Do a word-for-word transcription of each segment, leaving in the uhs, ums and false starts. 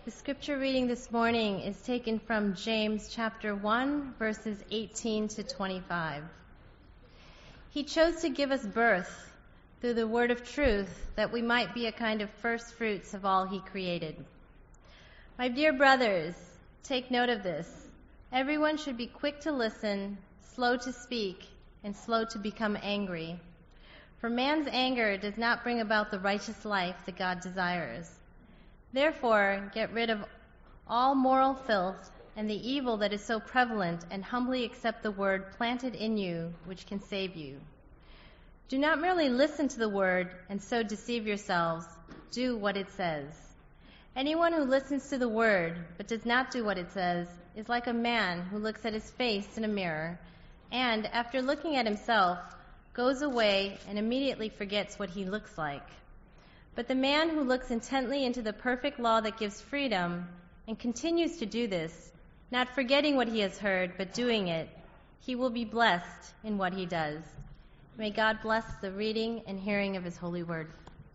The scripture reading this morning is taken from James chapter one, verses eighteen to twenty-five. He chose to give us birth through the word of truth, that we might be a kind of first fruits of all he created. My dear brothers, take note of this. Everyone should be quick to listen, slow to speak, and slow to become angry. For man's anger does not bring about the righteous life that God desires. Therefore, get rid of all moral filth and the evil that is so prevalent, and humbly accept the word planted in you, which can save you. Do not merely listen to the word and so deceive yourselves. Do what it says. Anyone who listens to the word but does not do what it says is like a man who looks at his face in a mirror and, after looking at himself, goes away and immediately forgets what he looks like. But the man who looks intently into the perfect law that gives freedom and continues to do this, not forgetting what he has heard, but doing it, he will be blessed in what he does. May God bless the reading and hearing of his holy word.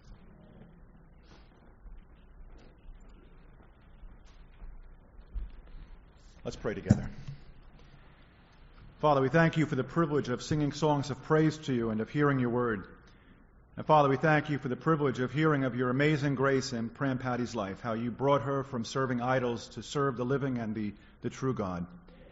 Let's pray together. Father, we thank you for the privilege of singing songs of praise to you and of hearing your word. And Father, we thank you for the privilege of hearing of your amazing grace in Pram Patty's life, how you brought her from serving idols to serve the living and the, the true God.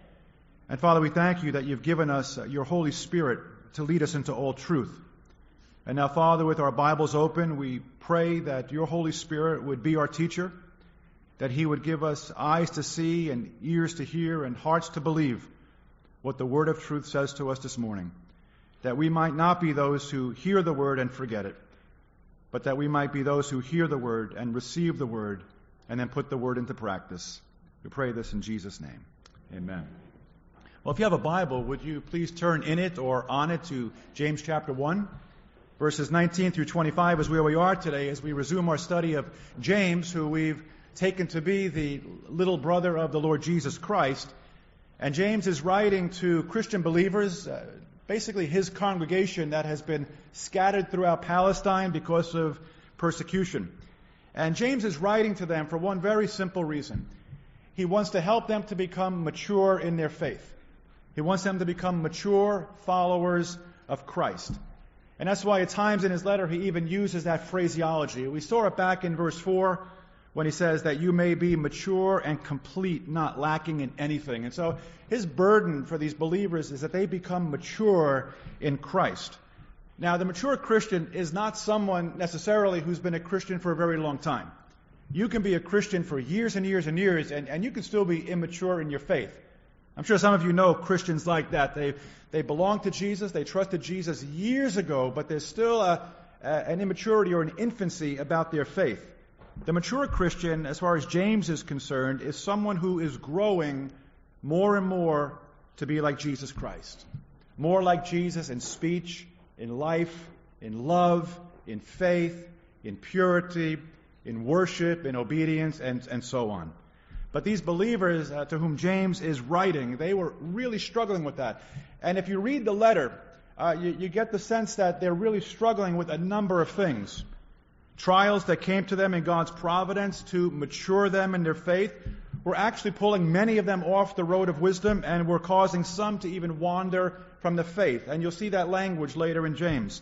And Father, we thank you that you've given us your Holy Spirit to lead us into all truth. And now, Father, with our Bibles open, we pray that your Holy Spirit would be our teacher, that he would give us eyes to see and ears to hear and hearts to believe what the word of truth says to us this morning, that we might not be those who hear the word and forget it, but that we might be those who hear the word and receive the word and then put the word into practice. We pray this in Jesus' name. Amen. Well, if you have a Bible, would you please turn in it or on it to James chapter one, verses nineteen through twenty-five is where we are today as we resume our study of James, who we've taken to be the little brother of the Lord Jesus Christ. And James is writing to Christian believers, uh, basically his congregation that has been scattered throughout Palestine because of persecution. And James is writing to them for one very simple reason. He wants to help them to become mature in their faith. He wants them to become mature followers of Christ. And that's why at times in his letter he even uses that phraseology. We saw it back in verse four when he says that you may be mature and complete, not lacking in anything. And so his burden for these believers is that they become mature in Christ. Now, the mature Christian is not someone necessarily who's been a Christian for a very long time. You can be a Christian for years and years and years, and, and you can still be immature in your faith. I'm sure some of you know Christians like that. They they belong to Jesus, they trusted Jesus years ago, but there's still a, a, an immaturity or an infancy about their faith. The mature Christian, as far as James is concerned, is someone who is growing more and more to be like Jesus Christ. More like Jesus in speech, in life, in love, in faith, in purity, in worship, in obedience, and, and so on. But these believers uh, to whom James is writing, they were really struggling with that. And if you read the letter, uh, you, you get the sense that they're really struggling with a number of things. Trials that came to them in God's providence to mature them in their faith were actually pulling many of them off the road of wisdom and were causing some to even wander from the faith. And you'll see that language later in James.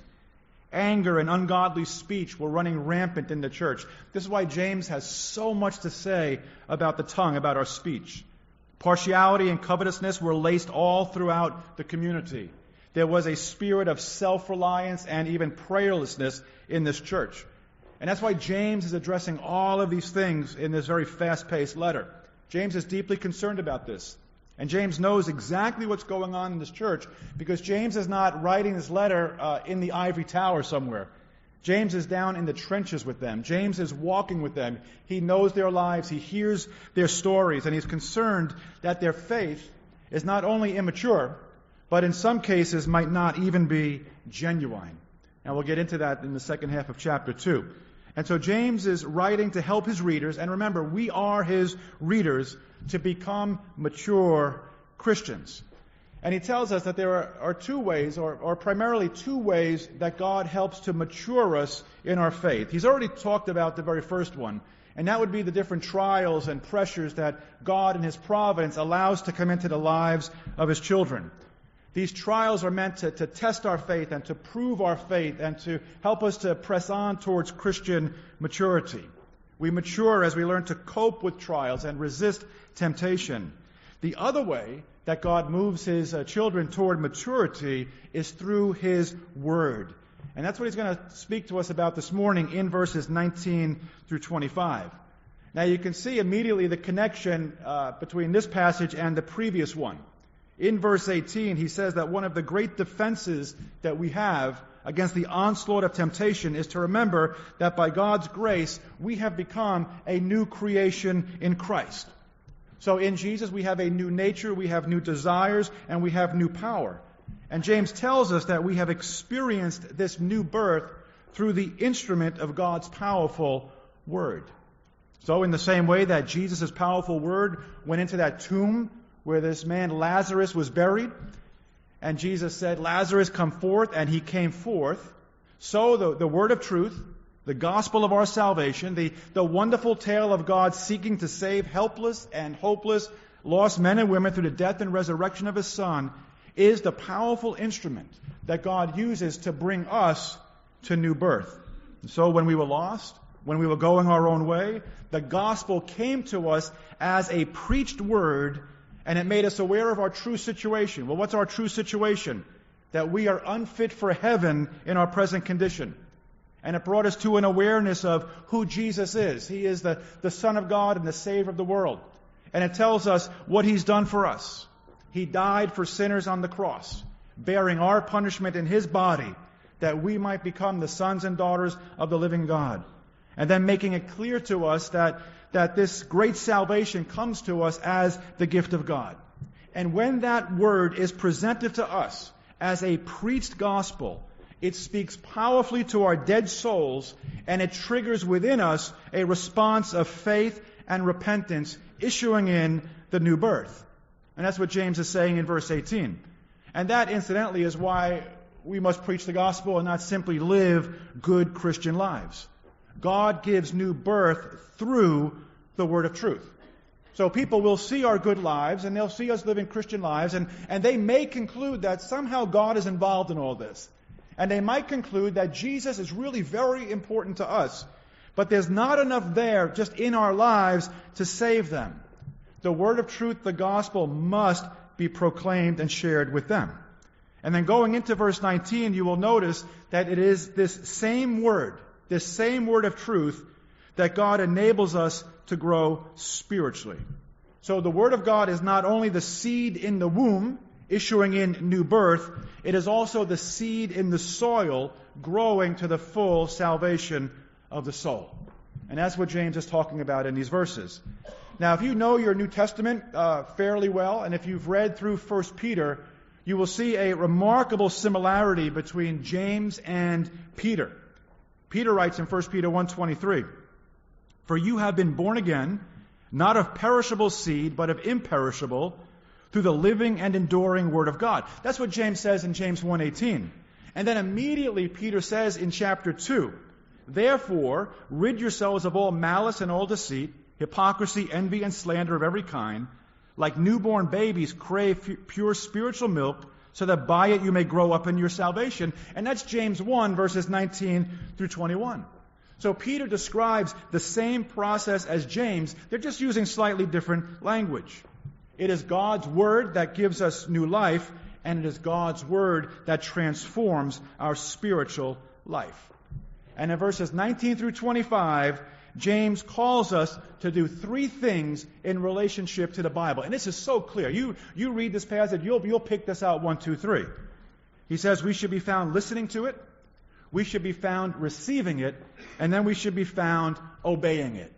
Anger and ungodly speech were running rampant in the church. This is why James has so much to say about the tongue, about our speech. Partiality and covetousness were laced all throughout the community. There was a spirit of self-reliance and even prayerlessness in this church. And that's why James is addressing all of these things in this very fast-paced letter. James is deeply concerned about this. And James knows exactly what's going on in this church because James is not writing this letter uh, in the ivory tower somewhere. James is down in the trenches with them. James is walking with them. He knows their lives. He hears their stories. And he's concerned that their faith is not only immature, but in some cases might not even be genuine. And we'll get into that in the second half of chapter two. And so James is writing to help his readers, and remember, we are his readers, to become mature Christians. And he tells us that there are, are two ways, or, or primarily two ways, that God helps to mature us in our faith. He's already talked about the very first one, And that would be the different trials and pressures that God in His providence allows to come into the lives of His children. These trials are meant to, to test our faith and to prove our faith and to help us to press on towards Christian maturity. We mature as we learn to cope with trials and resist temptation. The other way that God moves His uh, children toward maturity is through His Word. And that's what He's going to speak to us about this morning in verses nineteen through twenty-five. Now you can see immediately the connection uh, between this passage and the previous one. In verse eighteen, he says that one of the great defenses that we have against the onslaught of temptation is to remember that by God's grace, we have become a new creation in Christ. So in Jesus, we have a new nature, we have new desires, and we have new power. And James tells us that we have experienced this new birth through the instrument of God's powerful Word. So in the same way that Jesus' powerful Word went into that tomb where this man Lazarus was buried, and Jesus said, "Lazarus, come forth," and he came forth, so the, the Word of truth, the gospel of our salvation, the, the wonderful tale of God seeking to save helpless and hopeless lost men and women through the death and resurrection of His Son, is the powerful instrument that God uses to bring us to new birth. And so when we were lost, when we were going our own way, the gospel came to us as a preached word, and it made us aware of our true situation. Well, what's our true situation? That we are unfit for heaven in our present condition. And it brought us to an awareness of who Jesus is. He is the, the Son of God and the Savior of the world. And it tells us what He's done for us. He died for sinners on the cross, bearing our punishment in His body, that we might become the sons and daughters of the living God. And then making it clear to us that, that this great salvation comes to us as the gift of God. And when that word is presented to us as a preached gospel, it speaks powerfully to our dead souls, and it triggers within us a response of faith and repentance, issuing in the new birth. And that's what James is saying in verse eighteen. And that, incidentally, is why we must preach the gospel and not simply live good Christian lives. God gives new birth through the word of truth. So people will see our good lives, and they'll see us living Christian lives, and, and they may conclude that somehow God is involved in all this. And they might conclude that Jesus is really very important to us. But there's not enough there just in our lives to save them. The word of truth, the gospel, must be proclaimed and shared with them. And then going into verse nineteen, you will notice that it is this same word, this same word of truth, that God enables us to grow spiritually. So the Word of God is not only the seed in the womb, issuing in new birth, it is also the seed in the soil, growing to the full salvation of the soul. And that's what James is talking about in these verses. Now, if you know your New Testament uh, fairly well, and if you've read through First Peter, you will see a remarkable similarity between James and Peter. Peter writes in First Peter one twenty-three, "For you have been born again, not of perishable seed, but of imperishable, through the living and enduring Word of God." That's what James says in James one eighteen. And then immediately Peter says in chapter two, "Therefore, rid yourselves of all malice and all deceit, hypocrisy, envy, and slander of every kind. Like newborn babies, crave pure spiritual milk, so that by it you may grow up in your salvation." And that's James one, verses nineteen through twenty-one. So Peter describes the same process as James. They're just using slightly different language. It is God's Word that gives us new life, and it is God's Word that transforms our spiritual life. And in verses nineteen through twenty-five, James calls us to do three things in relationship to the Bible. And this is so clear. You, you read this passage, you'll, you'll pick this out one, two, three. He says we should be found listening to it, we should be found receiving it, and then we should be found obeying it.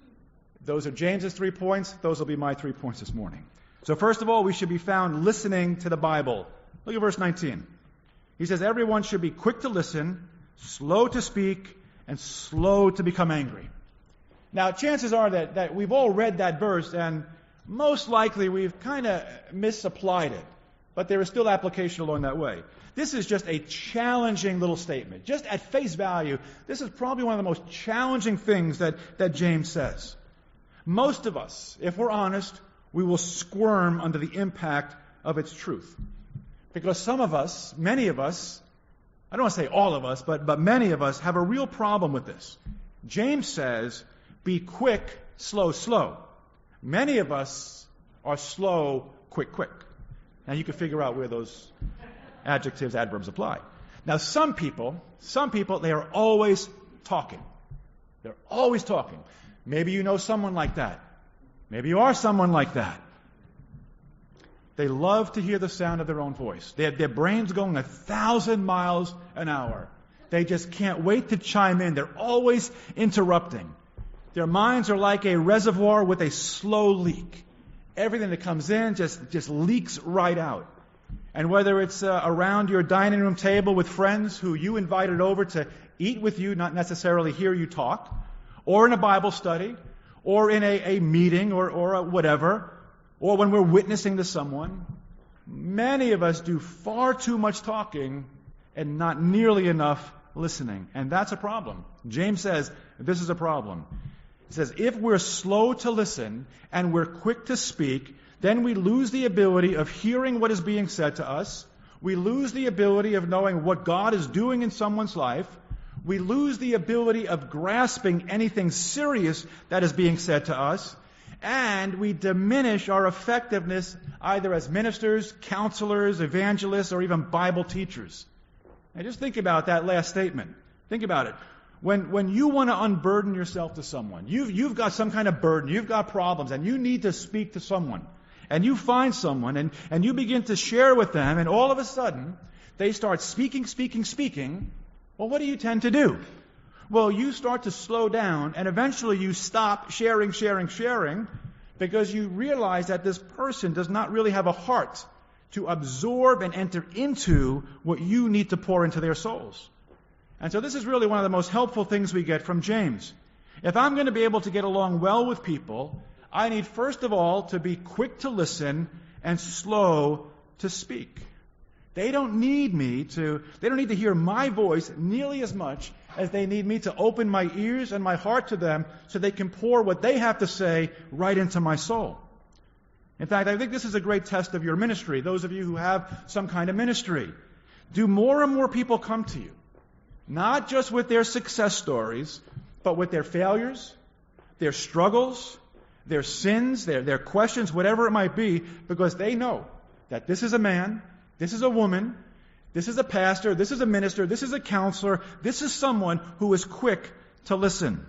Those are James's three points. Those will be my three points this morning. So first of all, we should be found listening to the Bible. Look at verse nineteen. He says everyone should be quick to listen, slow to speak, and slow to become angry. Now, chances are that, that we've all read that verse, and most likely we've kind of misapplied it. But there is still application along that way. This is just a challenging little statement. Just at face value, this is probably one of the most challenging things that, that James says. Most of us, if we're honest, we will squirm under the impact of its truth. Because some of us, many of us, I don't want to say all of us, but, but many of us have a real problem with this. James says, be quick, slow, slow. Many of us are slow, quick, quick. Now you can figure out where those adjectives, adverbs apply. Now some people, some people, they are always talking. They're always talking. Maybe you know someone like that. Maybe you are someone like that. They love to hear the sound of their own voice. They have their brains going a thousand miles an hour. They just can't wait to chime in. They're always interrupting. Their minds are like a reservoir with a slow leak. Everything that comes in just, just leaks right out. And whether it's uh, around your dining room table with friends who you invited over to eat with you, not necessarily hear you talk, or in a Bible study, or in a, a meeting, or, or a whatever, or when we're witnessing to someone, many of us do far too much talking and not nearly enough listening. And that's a problem. James says this is a problem. He says, if we're slow to listen and we're quick to speak, then we lose the ability of hearing what is being said to us. We lose the ability of knowing what God is doing in someone's life. We lose the ability of grasping anything serious that is being said to us. And we diminish our effectiveness either as ministers, counselors, evangelists, or even Bible teachers. Now just think about that last statement. Think about it. When, when you want to unburden yourself to someone, you've, you've got some kind of burden, you've got problems, and you need to speak to someone. And you find someone, and, and you begin to share with them, and all of a sudden, they start speaking, speaking, speaking. Well, what do you tend to do? Well, you start to slow down, and eventually you stop sharing, sharing, sharing, because you realize that this person does not really have a heart to absorb and enter into what you need to pour into their souls. And so this is really one of the most helpful things we get from James. If I'm going to be able to get along well with people, I need first of all to be quick to listen and slow to speak. They don't need me to, they don't need to hear my voice nearly as much as they need me to open my ears and my heart to them so they can pour what they have to say right into my soul. In fact, I think this is a great test of your ministry, those of you who have some kind of ministry. Do more and more people come to you, not just with their success stories, but with their failures, their struggles, their sins, their, their questions, whatever it might be, because they know that this is a man, this is a woman, this is a pastor, this is a minister, this is a counselor, this is someone who is quick to listen.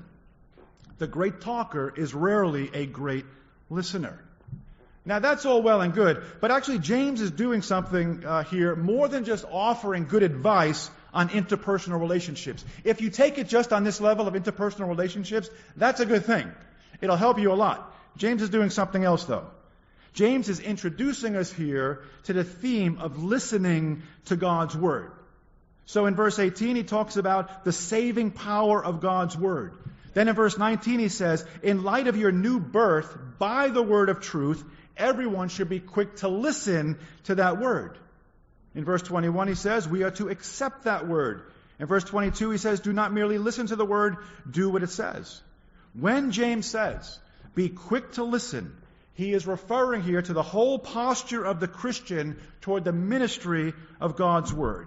The great talker is rarely a great listener. Now that's all well and good, but actually James is doing something uh, here more than just offering good advice on interpersonal relationships. If you take it just on this level of interpersonal relationships, that's a good thing. It'll help you a lot. James is doing something else though. James is introducing us here to the theme of listening to God's Word. So in verse eighteen, he talks about the saving power of God's Word. Then in verse nineteen, he says, in light of your new birth by the word of truth, everyone should be quick to listen to that word. In verse twenty-one, he says, we are to accept that word. In verse twenty-two, he says, do not merely listen to the word, do what it says. When James says, be quick to listen, he is referring here to the whole posture of the Christian toward the ministry of God's Word.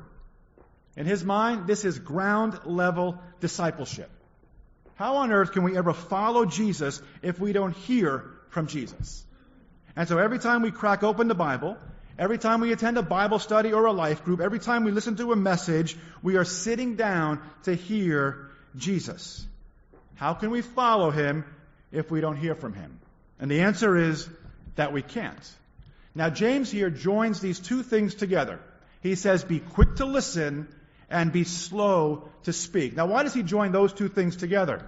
In his mind, this is ground-level discipleship. How on earth can we ever follow Jesus if we don't hear from Jesus? And so every time we crack open the Bible, every time we attend a Bible study or a life group, every time we listen to a message, we are sitting down to hear Jesus. How can we follow him if we don't hear from him? And the answer is that we can't. Now James here joins these two things together. He says, be quick to listen and be slow to speak. Now why does he join those two things together?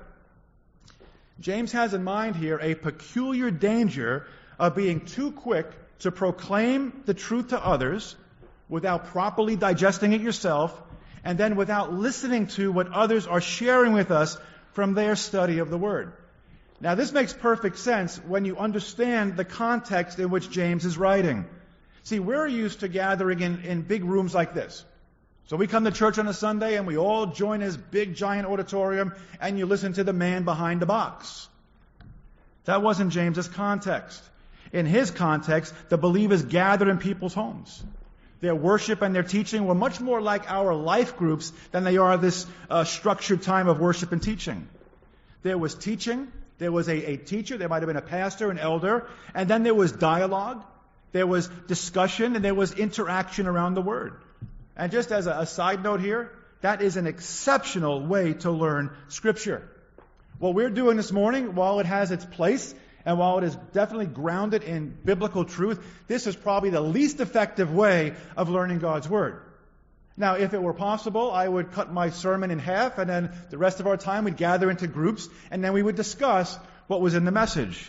James has in mind here a peculiar danger of being too quick to proclaim the truth to others without properly digesting it yourself, and then without listening to what others are sharing with us from their study of the Word. Now this makes perfect sense when you understand the context in which James is writing. See, we're used to gathering in, in big rooms like this. So we come to church on a Sunday and we all join this big giant auditorium and you listen to the man behind the box. That wasn't James's context. In his context, the believers gathered in people's homes. Their worship and their teaching were much more like our life groups than they are this uh, structured time of worship and teaching. There was teaching, there was a, a teacher, there might have been a pastor, an elder, and then there was dialogue, there was discussion, and there was interaction around the Word. And just as a, a side note here, that is an exceptional way to learn Scripture. What we're doing this morning, while it has its place, and while it is definitely grounded in biblical truth, this is probably the least effective way of learning God's Word. Now, if it were possible, I would cut my sermon in half, and then the rest of our time we'd gather into groups, and then we would discuss what was in the message.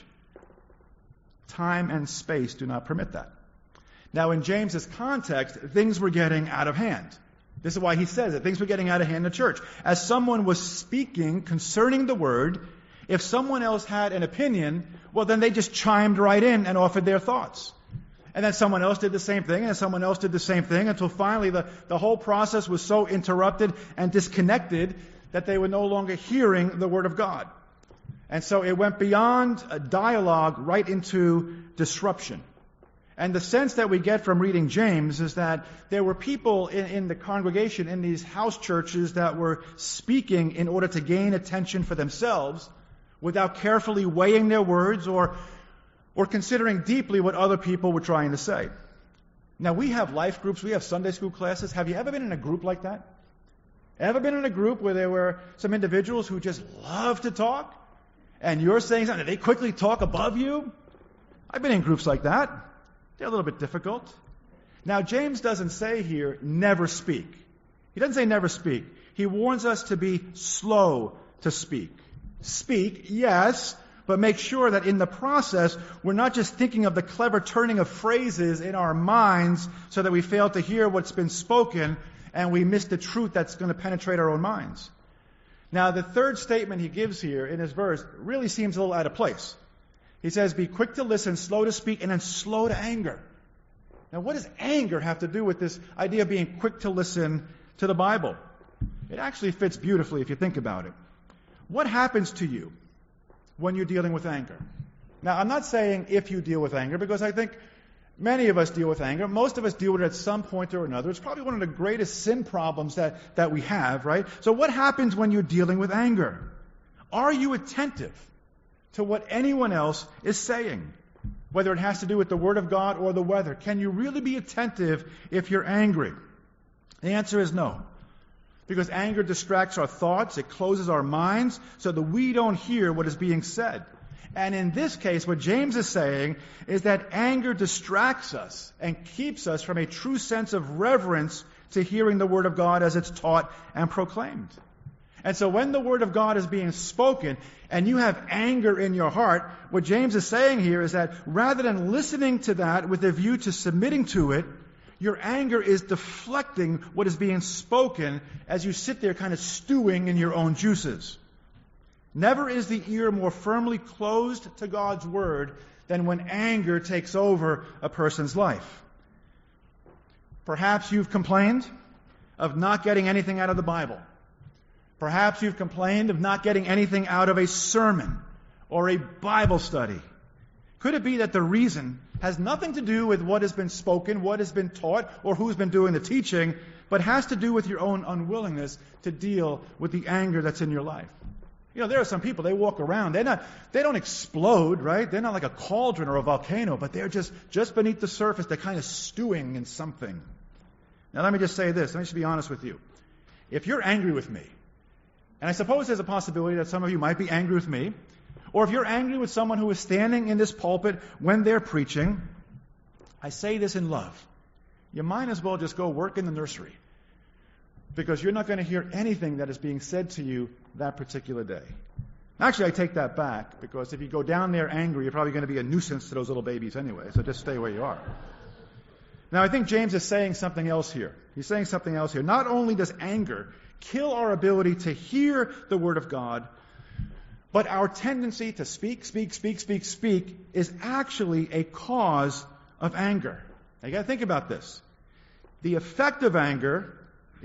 Time and space do not permit that. Now, in James's context, things were getting out of hand. This is why he says it. Things were getting out of hand in the church. As someone was speaking concerning the Word, if someone else had an opinion, well, then they just chimed right in and offered their thoughts. And then someone else did the same thing, and someone else did the same thing, until finally the, the whole process was so interrupted and disconnected that they were no longer hearing the Word of God. And so it went beyond a dialogue right into disruption. And the sense that we get from reading James is that there were people in, in the congregation, in these house churches, that were speaking in order to gain attention for themselves without carefully weighing their words or, or considering deeply what other people were trying to say. Now, we have life groups, we have Sunday school classes. Have you ever been in a group like that? Ever been in a group where there were some individuals who just love to talk, and you're saying something, they quickly talk above you? I've been in groups like that. They're a little bit difficult. Now, James doesn't say here, never speak. He doesn't say never speak. He warns us to be slow to speak. Speak, yes, but make sure that in the process, we're not just thinking of the clever turning of phrases in our minds so that we fail to hear what's been spoken and we miss the truth that's going to penetrate our own minds. Now, the third statement he gives here in his verse really seems a little out of place. He says, be quick to listen, slow to speak, and then slow to anger. Now, what does anger have to do with this idea of being quick to listen to the Bible? It actually fits beautifully if you think about it. What happens to you when you're dealing with anger? Now, I'm not saying if you deal with anger, because I think many of us deal with anger. Most of us deal with it at some point or another. It's probably one of the greatest sin problems that, that we have, right? So what happens when you're dealing with anger? Are you attentive to what anyone else is saying, whether it has to do with the Word of God or the weather? Can you really be attentive if you're angry? The answer is no. Because anger distracts our thoughts, it closes our minds, so that we don't hear what is being said. And in this case, what James is saying is that anger distracts us and keeps us from a true sense of reverence to hearing the Word of God as it's taught and proclaimed. And so when the Word of God is being spoken and you have anger in your heart, what James is saying here is that rather than listening to that with a view to submitting to it, your anger is deflecting what is being spoken as you sit there kind of stewing in your own juices. Never is the ear more firmly closed to God's Word than when anger takes over a person's life. Perhaps you've complained of not getting anything out of the Bible. Perhaps you've complained of not getting anything out of a sermon or a Bible study. Could it be that the reason has nothing to do with what has been spoken, what has been taught, or who's been doing the teaching, but has to do with your own unwillingness to deal with the anger that's in your life? You know, there are some people, they walk around, they're not, they don't explode, right? They're not like a cauldron or a volcano, but they're just, just beneath the surface, they're kind of stewing in something. Now let me just say this, let me just be honest with you. If you're angry with me, and I suppose there's a possibility that some of you might be angry with me, or if you're angry with someone who is standing in this pulpit when they're preaching, I say this in love. You might as well just go work in the nursery, because you're not going to hear anything that is being said to you that particular day. Actually, I take that back, because if you go down there angry, you're probably going to be a nuisance to those little babies anyway, so just stay where you are. Now, I think James is saying something else here. He's saying something else here. Not only does anger kill our ability to hear the Word of God, but our tendency to speak, speak, speak, speak, speak is actually a cause of anger. Now, you got to think about this. The effect of anger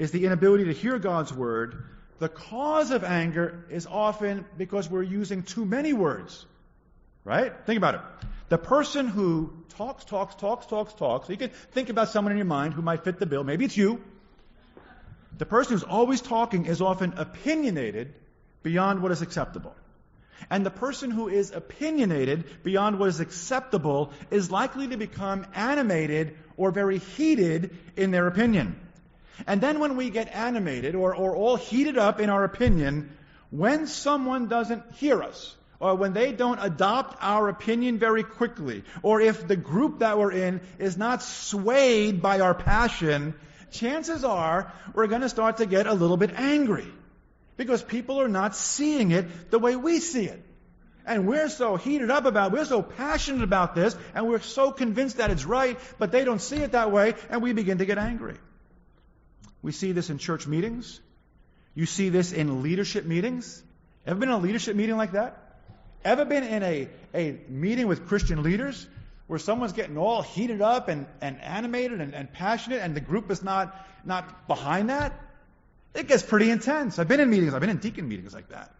is the inability to hear God's word, the cause of anger is often because we're using too many words. Right? Think about it. The person who talks, talks, talks, talks, talks, you can think about someone in your mind who might fit the bill. Maybe it's you. The person who's always talking is often opinionated beyond what is acceptable. And the person who is opinionated beyond what is acceptable is likely to become animated or very heated in their opinion. And then when we get animated or, or all heated up in our opinion, when someone doesn't hear us, or when they don't adopt our opinion very quickly, or if the group that we're in is not swayed by our passion, chances are we're going to start to get a little bit angry. Because people are not seeing it the way we see it. And we're so heated up about it, we're so passionate about this, and we're so convinced that it's right, but they don't see it that way, and we begin to get angry. We see this in church meetings. You see this in leadership meetings. Ever been in a leadership meeting like that? Ever been in a, a meeting with Christian leaders where someone's getting all heated up and, and animated and, and passionate, and the group is not, not behind that? It gets pretty intense. I've been in meetings, I've been in deacon meetings like that.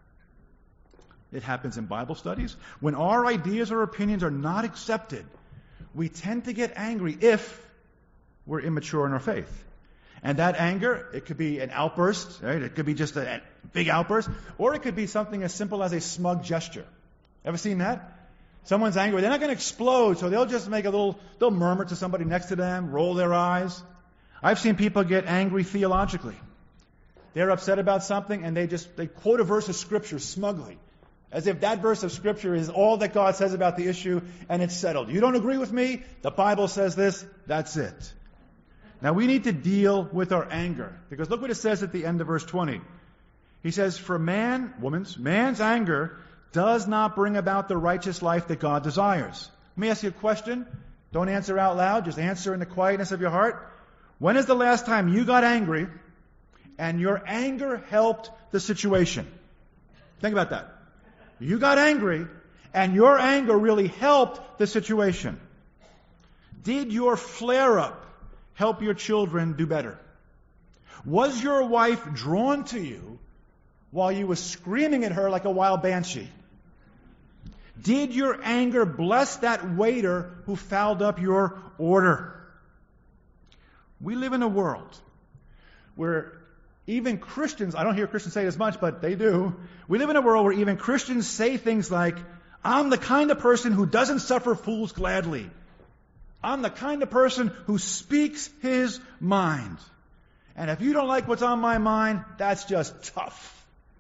It happens in Bible studies. When our ideas or opinions are not accepted, we tend to get angry if we're immature in our faith. And that anger, it could be an outburst, right? It could be just a, a big outburst, or it could be something as simple as a smug gesture. Ever seen that? Someone's angry, they're not going to explode, so they'll just make a little, they'll murmur to somebody next to them, roll their eyes. I've seen people get angry theologically. They're upset about something and they just, they quote a verse of Scripture smugly. As if that verse of Scripture is all that God says about the issue and it's settled. You don't agree with me? The Bible says this, that's it. Now we need to deal with our anger. Because look what it says at the end of verse twenty. He says, for man, woman's, man's anger does not bring about the righteous life that God desires. Let me ask you a question. Don't answer out loud, just answer in the quietness of your heart. When is the last time you got angry and your anger helped the situation? Think about that. You got angry, and your anger really helped the situation. Did your flare-up help your children do better? Was your wife drawn to you while you were screaming at her like a wild banshee? Did your anger bless that waiter who fouled up your order? We live in a world where even Christians, I don't hear Christians say it as much, but they do. We live in a world where even Christians say things like, I'm the kind of person who doesn't suffer fools gladly. I'm the kind of person who speaks his mind. And if you don't like what's on my mind, that's just tough.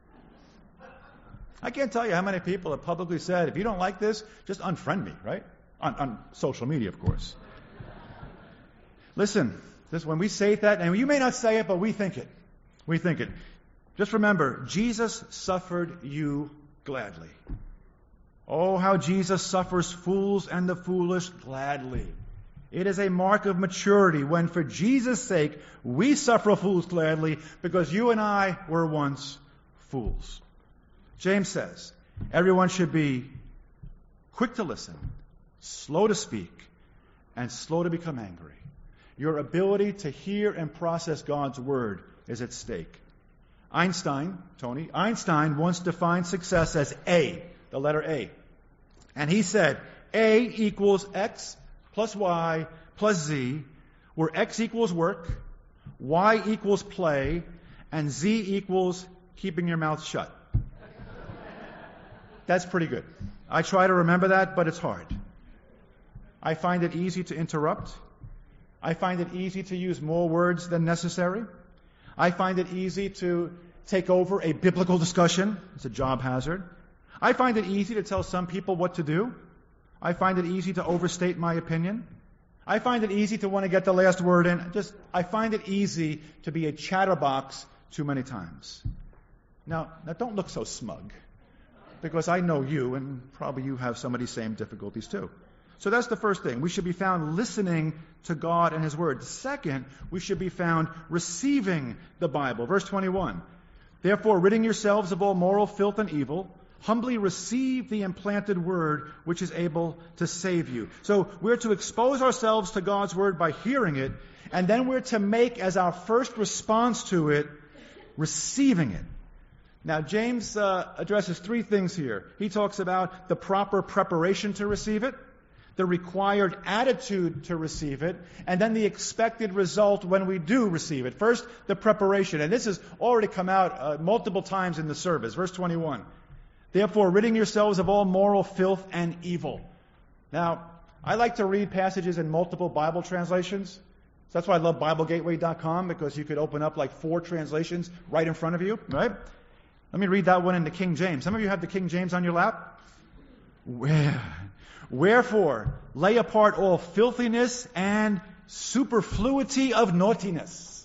I can't tell you how many people have publicly said, if you don't like this, just unfriend me, right? On, on social media, of course. Listen, this, when we say that, and you may not say it, but we think it. We think it. Just remember, Jesus suffered you gladly. Oh, how Jesus suffers fools and the foolish gladly. It is a mark of maturity when, for Jesus' sake, we suffer fools gladly because you and I were once fools. James says, everyone should be quick to listen, slow to speak, and slow to become angry. Your ability to hear and process God's word is at stake. Einstein, Tony, Einstein once defined success as A, the letter A. And he said, A equals X plus Y plus Z, where X equals work, Y equals play, and Z equals keeping your mouth shut. That's pretty good. I try to remember that, but it's hard. I find it easy to interrupt. I find it easy to use more words than necessary. I find it easy to take over a biblical discussion. It's a job hazard. I find it easy to tell some people what to do. I find it easy to overstate my opinion. I find it easy to want to get the last word in. Just, I find it easy to be a chatterbox too many times. Now, now don't look so smug, because I know you, and probably you have some of these same difficulties too. So that's the first thing. We should be found listening to God and His Word. Second, we should be found receiving the Bible. Verse twenty-one. Therefore, ridding yourselves of all moral filth and evil, humbly receive the implanted Word which is able to save you. So we're to expose ourselves to God's Word by hearing it, And then we're to make as our first response to it, receiving it. Now, James uh, addresses three things here. He talks about the proper preparation to receive it, the required attitude to receive it, and then the expected result when we do receive it. First, the preparation. And this has already come out uh, multiple times in the service. Verse twenty-one. Therefore, ridding yourselves of all moral filth and evil. Now, I like to read passages in multiple Bible translations. So that's why I love Bible Gateway dot com, because you could open up like four translations right in front of you, right? Let me read that one in the King James. Some of you have the King James on your lap. Where? Wherefore, lay apart all filthiness and superfluity of naughtiness.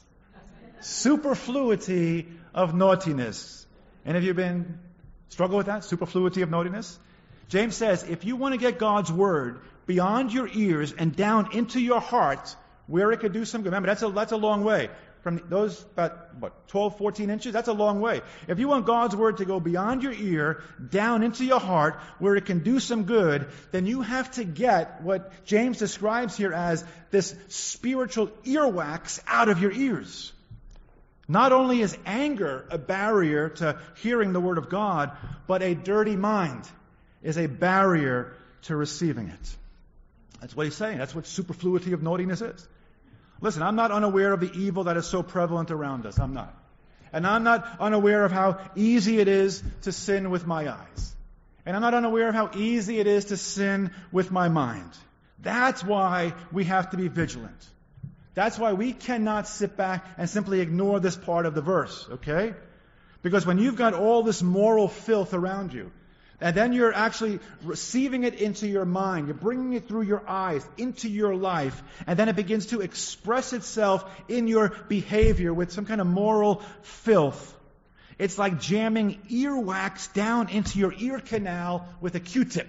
Superfluity of naughtiness. Any of you been struggle with that? Superfluity of naughtiness? James says, if you want to get God's word beyond your ears and down into your heart, where it could do some good. Remember, that's a, that's a long way. From those about, what, twelve, fourteen inches? That's a long way. If you want God's word to go beyond your ear, down into your heart, where it can do some good, then you have to get what James describes here as this spiritual earwax out of your ears. Not only is anger a barrier to hearing the word of God, but a dirty mind is a barrier to receiving it. That's what he's saying. That's what superfluity of naughtiness is. Listen, I'm not unaware of the evil that is so prevalent around us. I'm not. And I'm not unaware of how easy it is to sin with my eyes. And I'm not unaware of how easy it is to sin with my mind. That's why we have to be vigilant. That's why we cannot sit back and simply ignore this part of the verse, okay? Because when you've got all this moral filth around you, and then you're actually receiving it into your mind. You're bringing it through your eyes, into your life. And then it begins to express itself in your behavior with some kind of moral filth. It's like jamming earwax down into your ear canal with a Q-tip.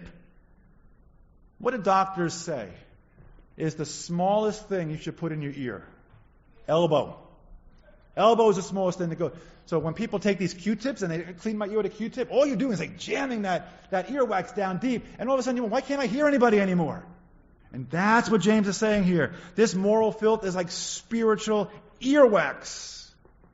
What do doctors say is the smallest thing you should put in your ear? Elbow. Elbow is the smallest thing to go. So when people take these Q-tips and they clean my ear with a Q-tip, all you're doing is like jamming that, that earwax down deep. And all of a sudden, you go, why can't I hear anybody anymore? And that's what James is saying here. This moral filth is like spiritual earwax.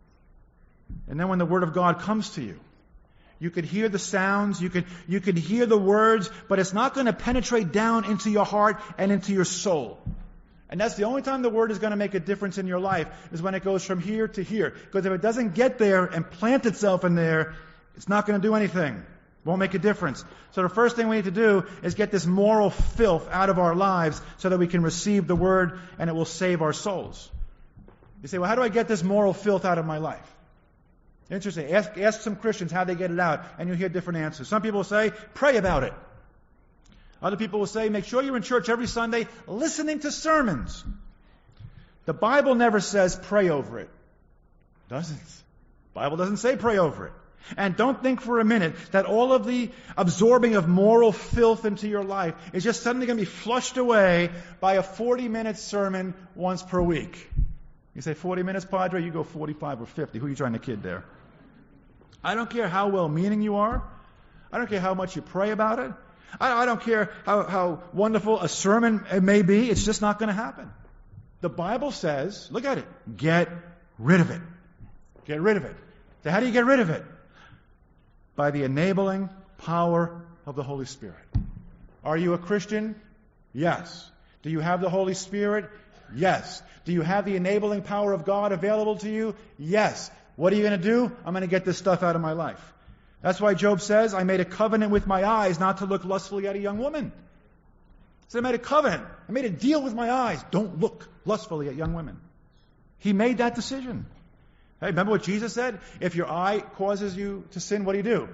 And then when the Word of God comes to you, you could hear the sounds, you could, you could hear the words, but it's not going to penetrate down into your heart and into your soul. And that's the only time the Word is going to make a difference in your life, is when it goes from here to here. Because if it doesn't get there and plant itself in there, it's not going to do anything. It won't make a difference. So the first thing we need to do is get this moral filth out of our lives so that we can receive the Word and it will save our souls. You say, well, how do I get this moral filth out of my life? Interesting. Ask, ask some Christians how they get it out, and you'll hear different answers. Some people will say, pray about it. Other people will say, make sure you're in church every Sunday listening to sermons. The Bible never says pray over it. It doesn't. The Bible doesn't say pray over it. And don't think for a minute that all of the absorbing of moral filth into your life is just suddenly going to be flushed away by a forty-minute sermon once per week. You say forty minutes, Padre? You go forty-five or fifty. Who are you trying to kid there? I don't care how well-meaning you are. I don't care how much you pray about it. I don't care how, how wonderful a sermon it may be. It's just not going to happen. The Bible says, look at it, get rid of it. Get rid of it. So how do you get rid of it? By the enabling power of the Holy Spirit. Are you a Christian? Yes. Do you have the Holy Spirit? Yes. Do you have the enabling power of God available to you? Yes. What are you going to do? I'm going to get this stuff out of my life. That's why Job says, I made a covenant with my eyes not to look lustfully at a young woman. He said, I made a covenant. I made a deal with my eyes. Don't look lustfully at young women. He made that decision. Hey, remember what Jesus said? If your eye causes you to sin, what do you do?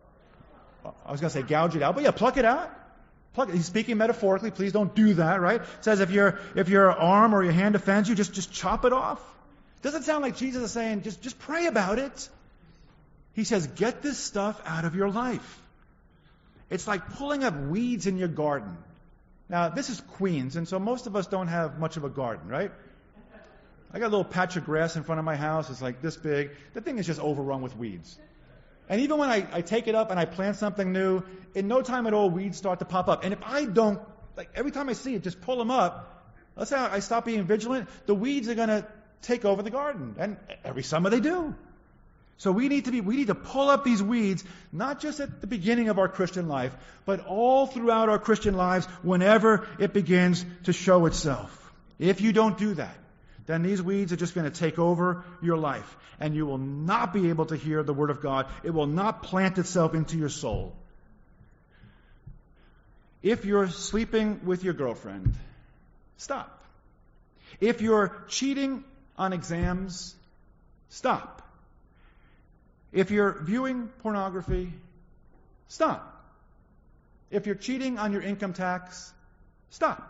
I was going to say gouge it out, but yeah, pluck it out. Pluck it. He's speaking metaphorically. Please don't do that, right? It says if your if your arm or your hand offends you, just, just chop it off. Doesn't sound like Jesus is saying, just, just pray about it. He says, get this stuff out of your life. It's like pulling up weeds in your garden. Now, this is Queens, and so most of us don't have much of a garden, right? I got a little patch of grass in front of my house. It's like this big. The thing is just overrun with weeds. And even when I, I take it up and I plant something new, in no time at all, weeds start to pop up. And if I don't, like every time I see it, just pull them up, let's say I stop being vigilant, the weeds are going to take over the garden. And every summer they do. So we need to be, we need to pull up these weeds, not just at the beginning of our Christian life, but all throughout our Christian lives whenever it begins to show itself. If you don't do that, then these weeds are just going to take over your life, and you will not be able to hear the Word of God. It will not plant itself into your soul. If you're sleeping with your girlfriend, stop. If you're cheating on exams, stop. If you're viewing pornography, stop. If you're cheating on your income tax, stop.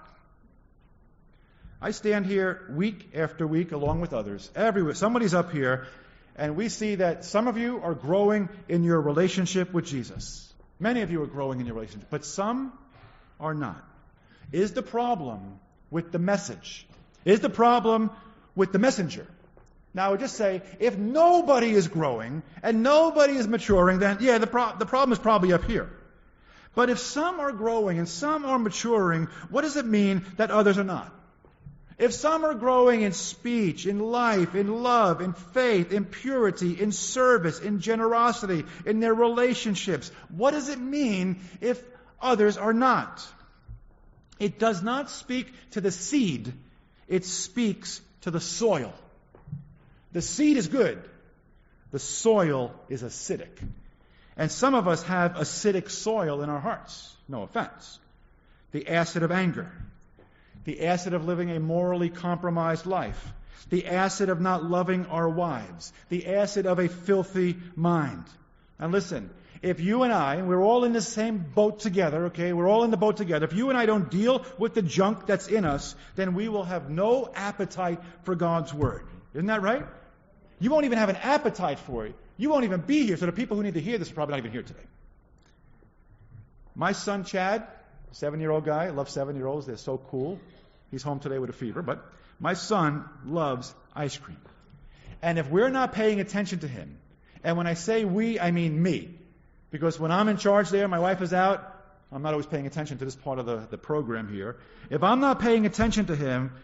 I stand here week after week along with others. Everywhere. Somebody's up here, and we see that some of you are growing in your relationship with Jesus. Many of you are growing in your relationship, but some are not. Is the problem with the message? Is the problem with the messenger? Now, I would just say, if nobody is growing and nobody is maturing, then yeah, the, pro- the problem is probably up here. But if some are growing and some are maturing, what does it mean that others are not? If some are growing in speech, in life, in love, in faith, in purity, in service, in generosity, in their relationships, what does it mean if others are not? It does not speak to the seed. It speaks to the soil. The seed is good. The soil is acidic. And some of us have acidic soil in our hearts. No offense. The acid of anger. The acid of living a morally compromised life. The acid of not loving our wives. The acid of a filthy mind. And listen, if you and I, and we're all in the same boat together, okay, we're all in the boat together. If you and I don't deal with the junk that's in us, then we will have no appetite for God's Word. Isn't that right? You won't even have an appetite for it. You won't even be here. So the people who need to hear this are probably not even here today. My son Chad, seven-year-old guy, I love seven-year-olds. They're so cool. He's home today with a fever. But my son loves ice cream. And if we're not paying attention to him, and when I say we, I mean me. Because when I'm in charge there, my wife is out, I'm not always paying attention to this part of the, the program here. If I'm not paying attention to him,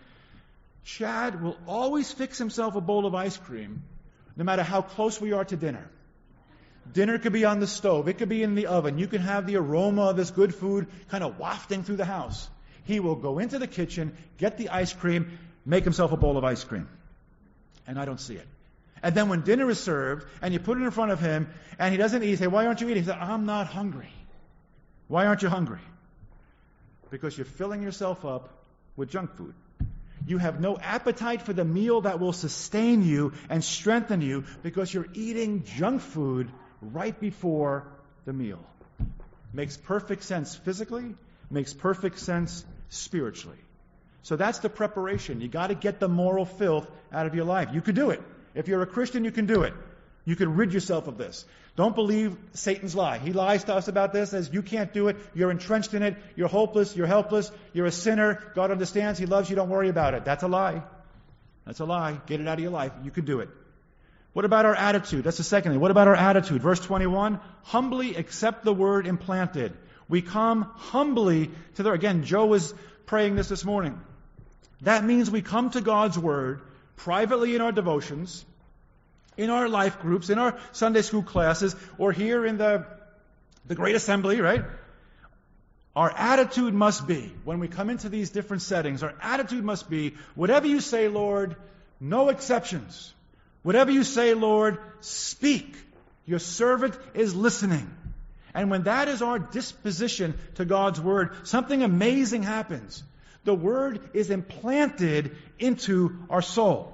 Chad will always fix himself a bowl of ice cream, no matter how close we are to dinner. Dinner could be on the stove. It could be in the oven. You can have the aroma of this good food kind of wafting through the house. He will go into the kitchen, get the ice cream, make himself a bowl of ice cream. And I don't see it. And then when dinner is served, and you put it in front of him, and he doesn't eat, you say, why aren't you eating? He says, I'm not hungry. Why aren't you hungry? Because you're filling yourself up with junk food. You have no appetite for the meal that will sustain you and strengthen you because you're eating junk food right before the meal. Makes perfect sense physically, makes perfect sense spiritually. So that's the preparation. You got to get the moral filth out of your life. You could do it. If you're a Christian, you can do it. You can rid yourself of this. Don't believe Satan's lie. He lies to us about this, says you can't do it, you're entrenched in it, you're hopeless, you're helpless, you're a sinner, God understands, He loves you, don't worry about it. That's a lie. That's a lie. Get it out of your life. You can do it. What about our attitude? That's the second thing. What about our attitude? Verse twenty-one, humbly accept the word implanted. We come humbly to the, again, Joe was praying this this morning. That means we come to God's word privately in our devotions, in our life groups, in our Sunday school classes, or here in the, the Great Assembly, right? Our attitude must be, when we come into these different settings, our attitude must be, whatever you say, Lord, no exceptions. Whatever you say, Lord, speak. Your servant is listening. And when that is our disposition to God's word, something amazing happens. The word is implanted into our soul.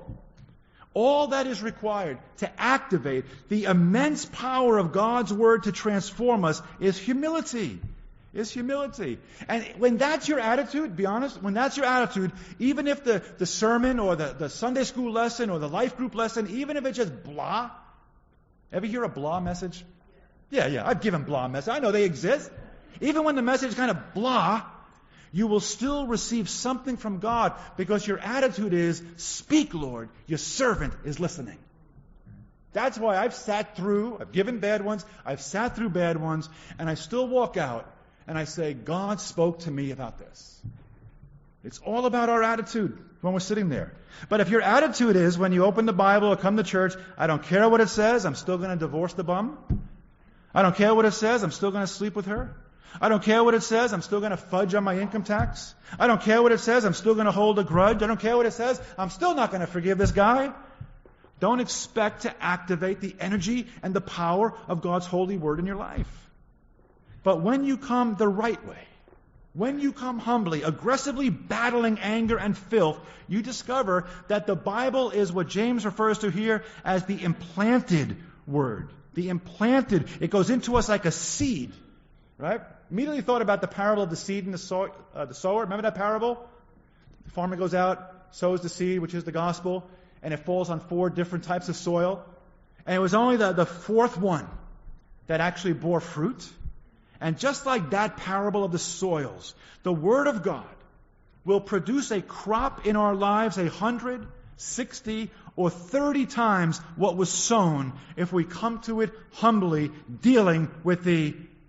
All that is required to activate the immense power of God's word to transform us is humility. Is humility. And when that's your attitude, be honest, when that's your attitude, even if the, the sermon or the, the Sunday school lesson or the life group lesson, even if it's just blah, ever hear a blah message? Yeah, yeah, I've given blah message. I know they exist. Even when the message is kind of blah, you will still receive something from God because your attitude is, speak, Lord, your servant is listening. That's why I've sat through, I've given bad ones, I've sat through bad ones, and I still walk out and I say, God spoke to me about this. It's all about our attitude when we're sitting there. But if your attitude is, when you open the Bible or come to church, I don't care what it says, I'm still going to divorce the bum. I don't care what it says, I'm still going to sleep with her. I don't care what it says, I'm still going to fudge on my income tax. I don't care what it says, I'm still going to hold a grudge. I don't care what it says, I'm still not going to forgive this guy. Don't expect to activate the energy and the power of God's holy word in your life. But when you come the right way, when you come humbly, aggressively battling anger and filth, you discover that the Bible is what James refers to here as the implanted word. The implanted. It goes into us like a seed. Right? Immediately thought about the parable of the seed and the, sow, uh, the sower. Remember that parable? The farmer goes out, sows the seed, which is the gospel, and it falls on four different types of soil. And it was only the, the fourth one that actually bore fruit. And just like that parable of the soils, the Word of God will produce a crop in our lives a hundred, sixty, or thirty times what was sown if we come to it humbly, dealing with the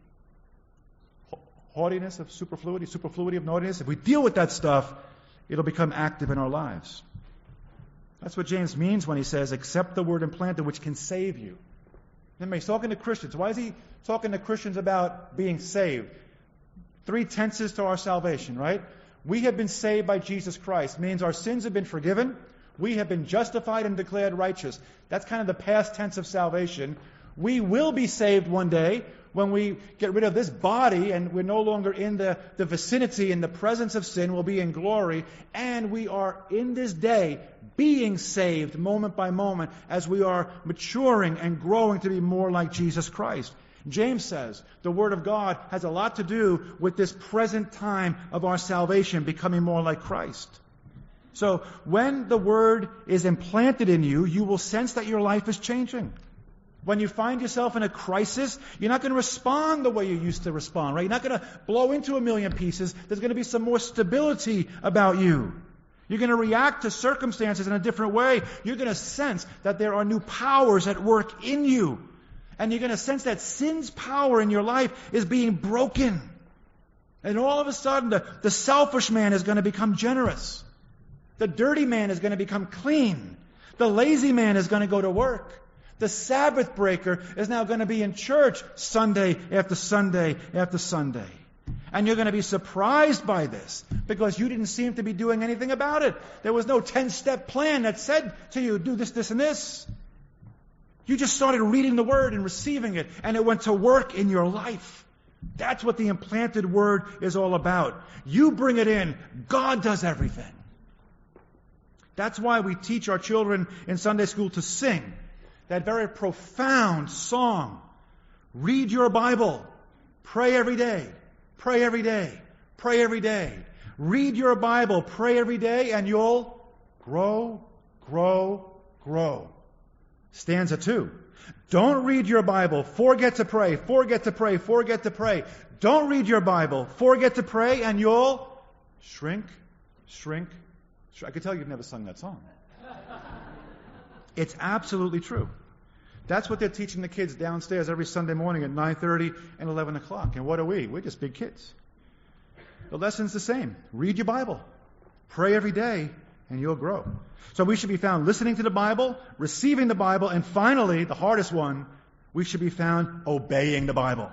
haughtiness of superfluity, superfluity of naughtiness. If we deal with that stuff, it'll become active in our lives. That's what James means when he says, accept the word implanted, which can save you. Remember, he's talking to Christians. Why is he talking to Christians about being saved? Three tenses to our salvation, right? We have been saved by Jesus Christ. Means our sins have been forgiven. We have been justified and declared righteous. That's kind of the past tense of salvation. We will be saved one day when we get rid of this body and we're no longer in the, the vicinity and the presence of sin. We'll be in glory. And we are in this day being saved moment by moment as we are maturing and growing to be more like Jesus Christ. James says the Word of God has a lot to do with this present time of our salvation becoming more like Christ. So when the Word is implanted in you, you will sense that your life is changing. When you find yourself in a crisis, you're not going to respond the way you used to respond, right? You're not going to blow into a million pieces. There's going to be some more stability about you. You're going to react to circumstances in a different way. You're going to sense that there are new powers at work in you. And you're going to sense that sin's power in your life is being broken. And all of a sudden, the, the selfish man is going to become generous. The dirty man is going to become clean. The lazy man is going to go to work. The Sabbath breaker is now going to be in church Sunday after Sunday after Sunday. And you're going to be surprised by this because you didn't seem to be doing anything about it. There was no ten-step plan that said to you, do this, this, and this. You just started reading the Word and receiving it, and it went to work in your life. That's what the implanted Word is all about. You bring it in. God does everything. That's why we teach our children in Sunday school to sing that very profound song. Read your Bible. Pray every day. Pray every day. Pray every day. Read your Bible. Pray every day, and you'll grow, grow, grow. Stanza two. Don't read your Bible. Forget to pray. Forget to pray. Forget to pray. Don't read your Bible. Forget to pray, and you'll shrink, shrink, shrink. I can tell you've never sung that song. It's absolutely true. That's what they're teaching the kids downstairs every Sunday morning at nine thirty and eleven o'clock. And what are we? We're just big kids. The lesson's the same. Read your Bible. Pray every day, and you'll grow. So we should be found listening to the Bible, receiving the Bible, and finally, the hardest one, we should be found obeying the Bible.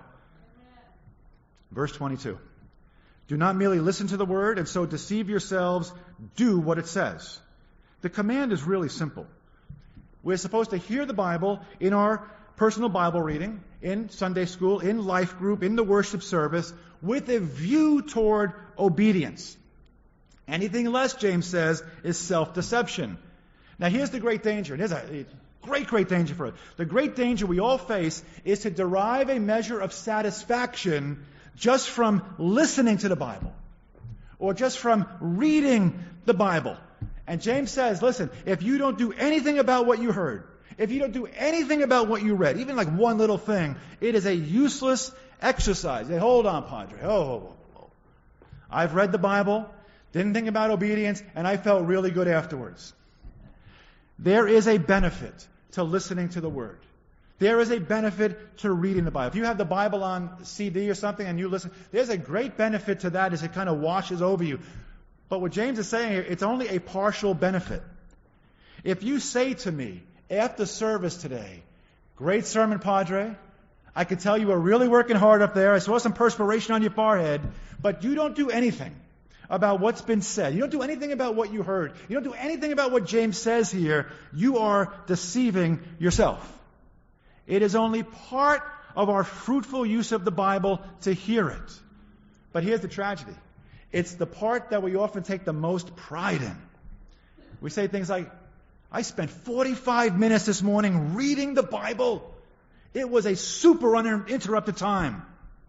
Verse twenty-two. Do not merely listen to the Word and so deceive yourselves. Do what it says. The command is really simple. We're supposed to hear the Bible in our personal Bible reading, in Sunday school, in life group, in the worship service, with a view toward obedience. Anything less, James says, is self-deception. Now here's the great danger. And here's a great, great danger for it. The great danger we all face is to derive a measure of satisfaction just from listening to the Bible, or just from reading the Bible. And James says, listen, if you don't do anything about what you heard, if you don't do anything about what you read, even like one little thing, it is a useless exercise. Hey, hold on, Padre. Oh, oh, oh. I've read the Bible, didn't think about obedience, and I felt really good afterwards. There is a benefit to listening to the Word. There is a benefit to reading the Bible. If you have the Bible on C D or something and you listen, there's a great benefit to that as it kind of washes over you. But what James is saying here, it's only a partial benefit. If you say to me after service today, great sermon, Padre, I could tell you were really working hard up there, I saw some perspiration on your forehead, but you don't do anything about what's been said. You don't do anything about what you heard. You don't do anything about what James says here. You are deceiving yourself. It is only part of our fruitful use of the Bible to hear it. But here's the tragedy. It's the part that we often take the most pride in. We say things like, I spent forty-five minutes this morning reading the Bible. It was a super uninterrupted time.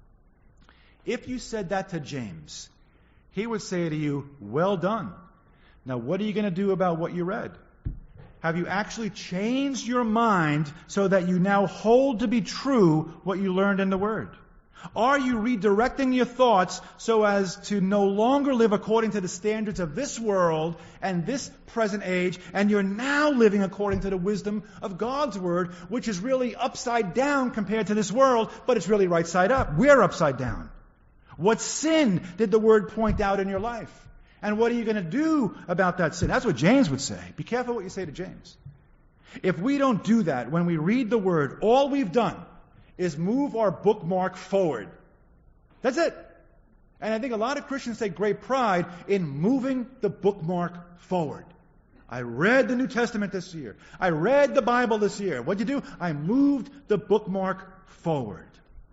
If you said that to James, he would say to you, well done. Now, what are you going to do about what you read? Have you actually changed your mind so that you now hold to be true what you learned in the Word? Are you redirecting your thoughts so as to no longer live according to the standards of this world and this present age, and you're now living according to the wisdom of God's Word, which is really upside down compared to this world, but it's really right side up. We're upside down. What sin did the Word point out in your life? And what are you going to do about that sin? That's what James would say. Be careful what you say to James. If we don't do that when we read the Word, all we've done is move our bookmark forward. That's it. And I think a lot of Christians take great pride in moving the bookmark forward. I read the New Testament this year. I read the Bible this year. What'd you do? I moved the bookmark forward.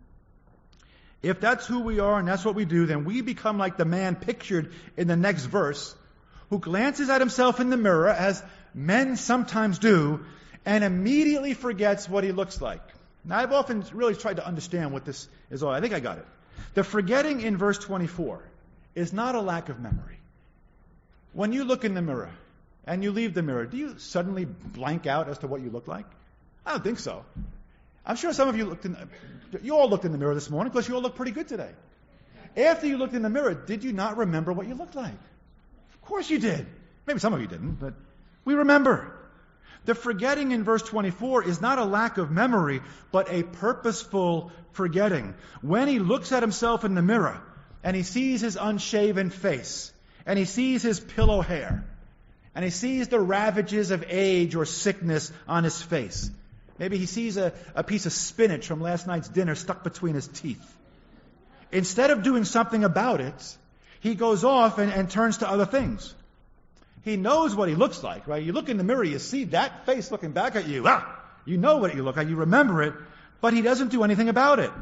If that's who we are and that's what we do, then we become like the man pictured in the next verse, who glances at himself in the mirror, as men sometimes do, and immediately forgets what he looks like. Now, I've often really tried to understand what this is all. I think I got it. The forgetting in verse twenty-four is not a lack of memory. When you look in the mirror and you leave the mirror, do you suddenly blank out as to what you look like? I don't think so. I'm sure some of you looked in, you all looked in the mirror this morning because you all look pretty good today. After you looked in the mirror, did you not remember what you looked like? Of course you did. Maybe some of you didn't, but we remember. The forgetting in verse twenty-four is not a lack of memory, but a purposeful forgetting. When he looks at himself in the mirror and he sees his unshaven face and he sees his pillow hair and he sees the ravages of age or sickness on his face. Maybe he sees a, a piece of spinach from last night's dinner stuck between his teeth. Instead of doing something about it, he goes off and, and turns to other things. He knows what he looks like, right? You look in the mirror, you see that face looking back at you. Ah, you know what you look like, you remember it, but he doesn't do anything about it.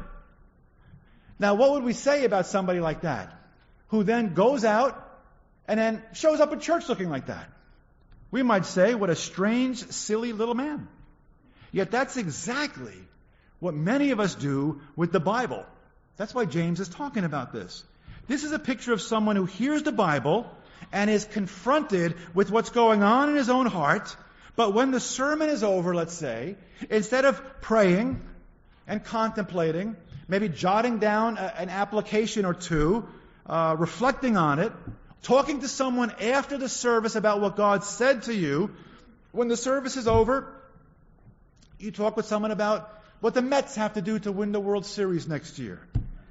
Now, what would we say about somebody like that, who then goes out and then shows up at church looking like that? We might say, what a strange, silly little man. Yet that's exactly what many of us do with the Bible. That's why James is talking about this. This is a picture of someone who hears the Bible and is confronted with what's going on in his own heart, but when the sermon is over, let's say, instead of praying and contemplating, maybe jotting down a, an application or two, uh, reflecting on it, talking to someone after the service about what God said to you, when the service is over, you talk with someone about what the Mets have to do to win the World Series next year,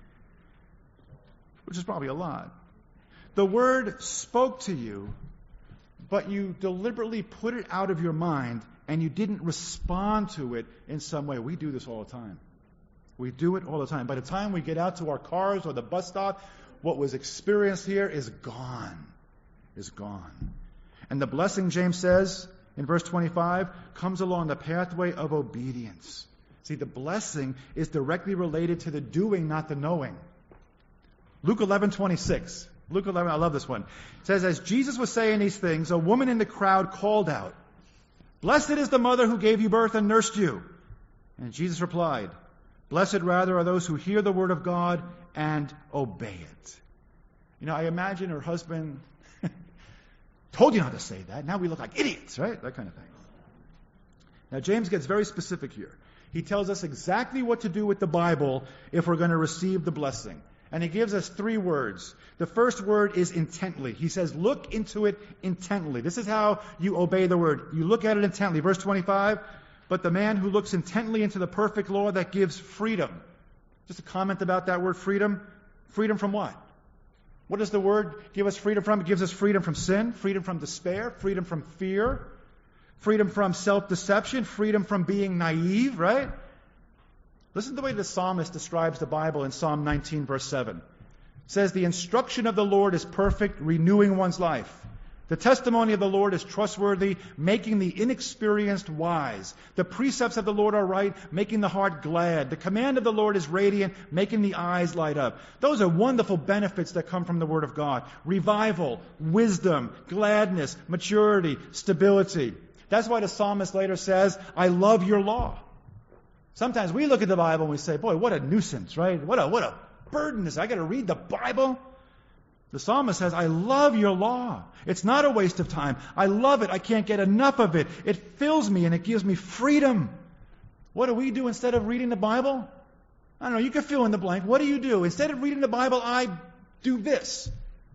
which is probably a lot. The Word spoke to you, but you deliberately put it out of your mind and you didn't respond to it in some way. We do this all the time. We do it all the time. By the time we get out to our cars or the bus stop, what was experienced here is gone. Is gone. And the blessing, James says in verse twenty-five, comes along the pathway of obedience. See, the blessing is directly related to the doing, not the knowing. Luke eleven twenty-six. Luke eleven, I love this one. It says, as Jesus was saying these things, a woman in the crowd called out, blessed is the mother who gave you birth and nursed you. And Jesus replied, blessed rather are those who hear the word of God and obey it. You know, I imagine her husband told you not to say that. Now we look like idiots, right? That kind of thing. Now James gets very specific here. He tells us exactly what to do with the Bible if we're going to receive the blessing. And he gives us three words. The first word is intently. He says, look into it intently. This is how you obey the word. You look at it intently. Verse twenty-five, but the man who looks intently into the perfect law that gives freedom. Just a comment about that word freedom. Freedom from what? What does the Word give us freedom from? It gives us freedom from sin, freedom from despair, freedom from fear, freedom from self-deception, freedom from being naive, right? Listen to the way the psalmist describes the Bible in Psalm nineteen, verse seven. It says, the instruction of the Lord is perfect, renewing one's life. The testimony of the Lord is trustworthy, making the inexperienced wise. The precepts of the Lord are right, making the heart glad. The command of the Lord is radiant, making the eyes light up. Those are wonderful benefits that come from the Word of God. Revival, wisdom, gladness, maturity, stability. That's why the psalmist later says, I love your law. Sometimes we look at the Bible and we say, boy, what a nuisance, right? What a, what a burden is. I got to read the Bible? The psalmist says, I love your law. It's not a waste of time. I love it. I can't get enough of it. It fills me and it gives me freedom. What do we do instead of reading the Bible? I don't know. You can fill in the blank. What do you do? Instead of reading the Bible, I do this.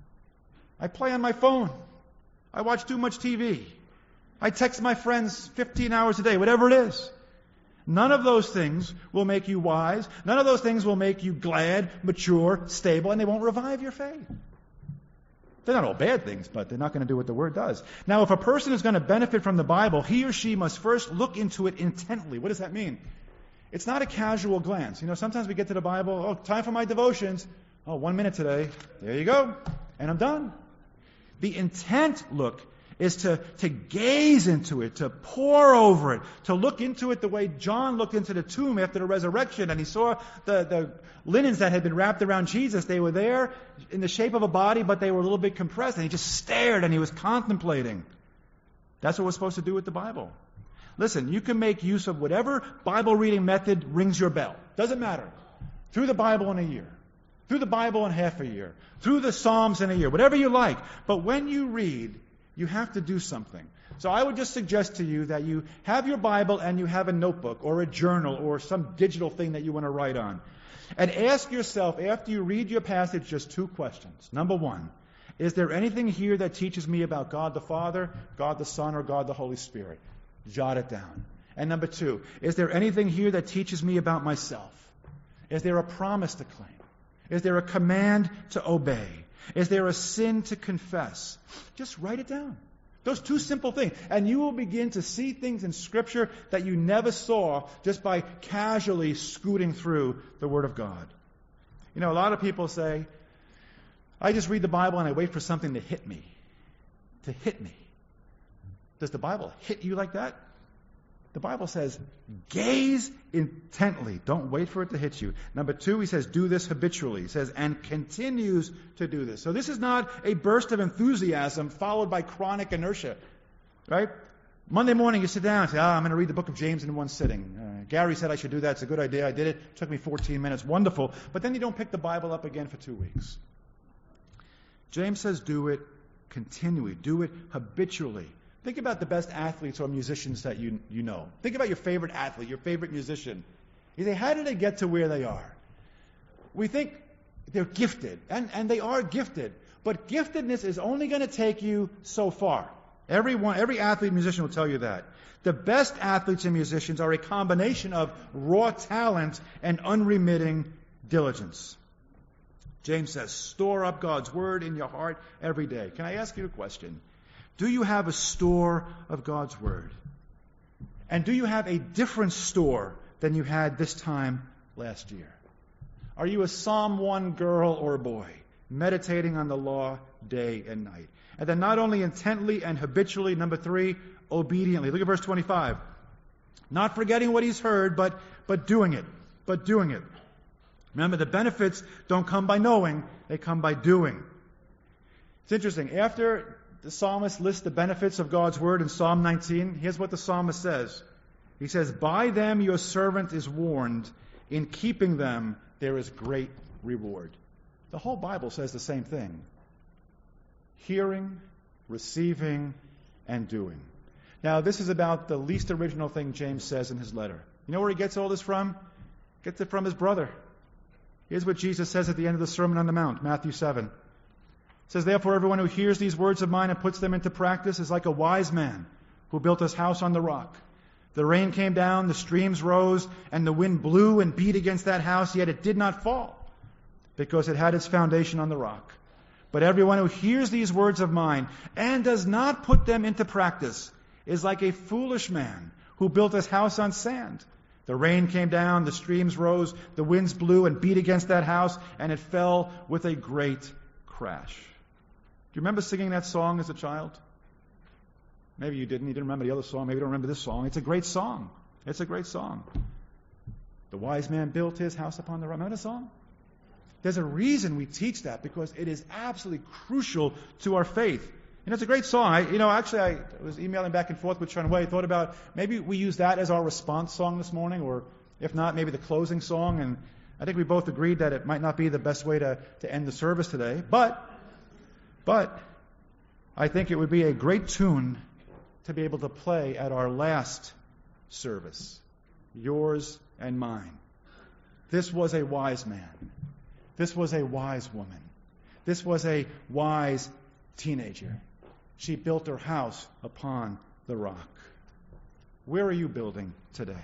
I play on my phone. I watch too much T V. I text my friends fifteen hours a day, whatever it is. None of those things will make you wise. None of those things will make you glad, mature, stable, and they won't revive your faith. They're not all bad things, but they're not going to do what the Word does. Now, if a person is going to benefit from the Bible, he or she must first look into it intently. What does that mean? It's not a casual glance. You know, sometimes we get to the Bible, oh, time for my devotions. Oh, one minute today. There you go. And I'm done. The intent look is to, to gaze into it, to pore over it, to look into it the way John looked into the tomb after the resurrection, and he saw the, the linens that had been wrapped around Jesus. They were there in the shape of a body, but they were a little bit compressed, and he just stared and he was contemplating. That's what we're supposed to do with the Bible. Listen, you can make use of whatever Bible reading method rings your bell. Doesn't matter. Through the Bible in a year. Through the Bible in half a year. Through the Psalms in a year. Whatever you like. But when you read, you have to do something. So I would just suggest to you that you have your Bible and you have a notebook or a journal or some digital thing that you want to write on. And ask yourself, after you read your passage, just two questions. Number one, is there anything here that teaches me about God the Father, God the Son, or God the Holy Spirit? Jot it down. And number two, is there anything here that teaches me about myself? Is there a promise to claim? Is there a command to obey? Is there a sin to confess? Just write it down. Those two simple things. And you will begin to see things in Scripture that you never saw just by casually scooting through the Word of God. You know, a lot of people say, I just read the Bible and I wait for something to hit me. To hit me. Does the Bible hit you like that? The Bible says, gaze intently. Don't wait for it to hit you. Number two, he says, do this habitually. He says, and continues to do this. So this is not a burst of enthusiasm followed by chronic inertia. Right? Monday morning, you sit down and say, ah, I'm going to read the book of James in one sitting. Uh, Gary said I should do that. It's a good idea. I did it. It took me fourteen minutes. Wonderful. But then you don't pick the Bible up again for two weeks. James says, do it continually. Do it habitually. Think about the best athletes or musicians that you you know. Think about your favorite athlete, your favorite musician. You say, how did they get to where they are? We think they're gifted, and, and they are gifted. But giftedness is only going to take you so far. Everyone, every athlete and musician will tell you that. The best athletes and musicians are a combination of raw talent and unremitting diligence. James says, store up God's Word in your heart every day. Can I ask you a question? Do you have a store of God's Word? And do you have a different store than you had this time last year? Are you a Psalm one girl or boy, meditating on the law day and night? And then not only intently and habitually, number three, obediently. Look at verse twenty-five. Not forgetting what he's heard, but, but doing it. But doing it. Remember, the benefits don't come by knowing, they come by doing. It's interesting. After the psalmist lists the benefits of God's Word in Psalm nineteen. Here's what the psalmist says. He says, by them your servant is warned. In keeping them there is great reward. The whole Bible says the same thing. Hearing, receiving, and doing. Now, this is about the least original thing James says in his letter. You know where he gets all this from? He gets it from his brother. Here's what Jesus says at the end of the Sermon on the Mount, Matthew seven. It says, therefore, everyone who hears these words of mine and puts them into practice is like a wise man who built his house on the rock. The rain came down, the streams rose, and the wind blew and beat against that house, yet it did not fall, because it had its foundation on the rock. But everyone who hears these words of mine and does not put them into practice is like a foolish man who built his house on sand. The rain came down, the streams rose, the winds blew and beat against that house, and it fell with a great crash. Do you remember singing that song as a child? Maybe you didn't. You didn't remember the other song. Maybe you don't remember this song. It's a great song. It's a great song. The wise man built his house upon the rock. Remember the song? There's a reason we teach that, because it is absolutely crucial to our faith. You know, it's a great song. I, you know, actually, I was emailing back and forth with Chun Wei. I thought about maybe we use that as our response song this morning, or if not, maybe the closing song. And I think we both agreed that it might not be the best way to, to end the service today. But, but I think it would be a great tune to be able to play at our last service, yours and mine. This was a wise man. This was a wise woman. This was a wise teenager. She built her house upon the rock. Where are you building today?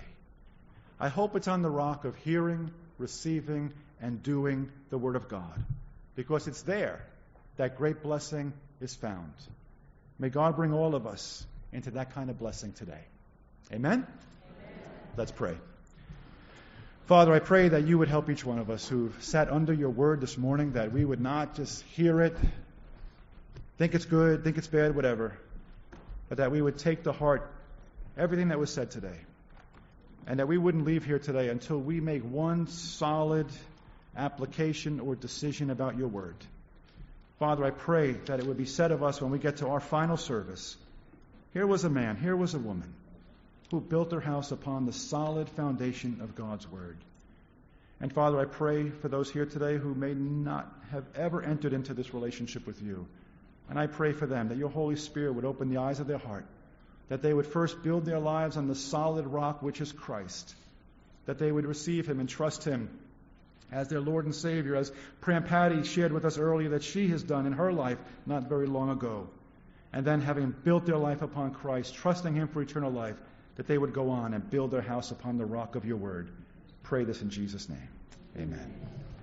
I hope it's on the rock of hearing, receiving, and doing the Word of God, because it's there that great blessing is found. May God bring all of us into that kind of blessing today. Amen? Amen. Let's pray. Father, I pray that you would help each one of us who've sat under your word this morning, that we would not just hear it, think it's good, think it's bad, whatever, but that we would take to heart everything that was said today, and that we wouldn't leave here today until we make one solid application or decision about your word. Father, I pray that it would be said of us when we get to our final service, here was a man, here was a woman, who built their house upon the solid foundation of God's Word. And Father, I pray for those here today who may not have ever entered into this relationship with you. And I pray for them that your Holy Spirit would open the eyes of their heart, that they would first build their lives on the solid rock which is Christ, that they would receive Him and trust Him as their Lord and Savior, as Pram Patty shared with us earlier that she has done in her life not very long ago. And then having built their life upon Christ, trusting Him for eternal life, that they would go on and build their house upon the rock of your word. Pray this in Jesus' name. Amen.